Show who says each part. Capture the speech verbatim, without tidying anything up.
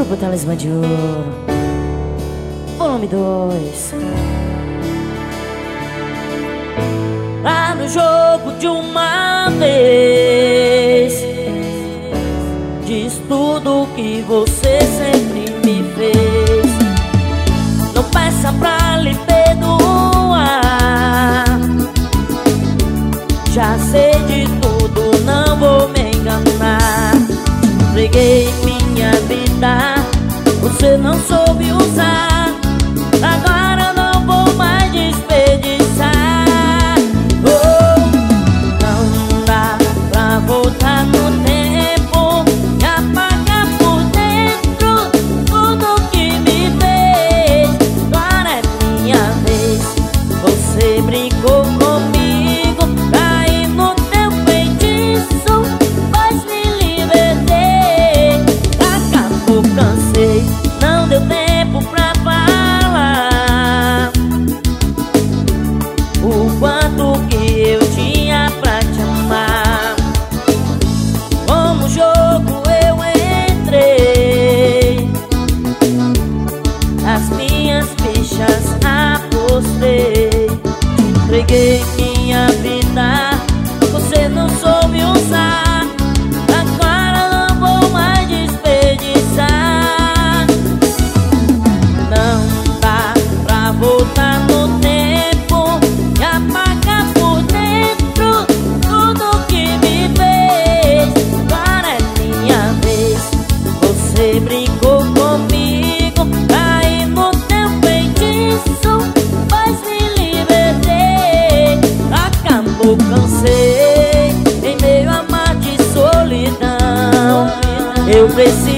Speaker 1: Grupo Talismã de Ouro, volume dois. Lá no jogo de uma vez, diz tudo que você sempre me fez. Não peça pra lhe perdoar, já sei de tudo, não vou me enganar. Entreguei minha vida, você não soube usar. Agora não vou mais desperdiçar. Oh, não dá pra voltar no tempo e apagar por dentro tudo que me fez. Agora é minha vez, você brincou comigo, caí no teu feitiço, mas me libertei. Acabou, cansei, não deu tempo pra falar o quanto que eu tinha pra te amar. Como jogo eu entrei, as minhas fichas apostei. Entreguei minha vida, você não soube usar. Agora não vou mais desperdiçar. Não dá pra voltar no tempo e apagar por dentro tudo que me fez. Agora é minha vez, você brincou comigo, caí no teu feitiço, mas me libertei. Acabou, cansei, em meio a mar de solidão, eu preciso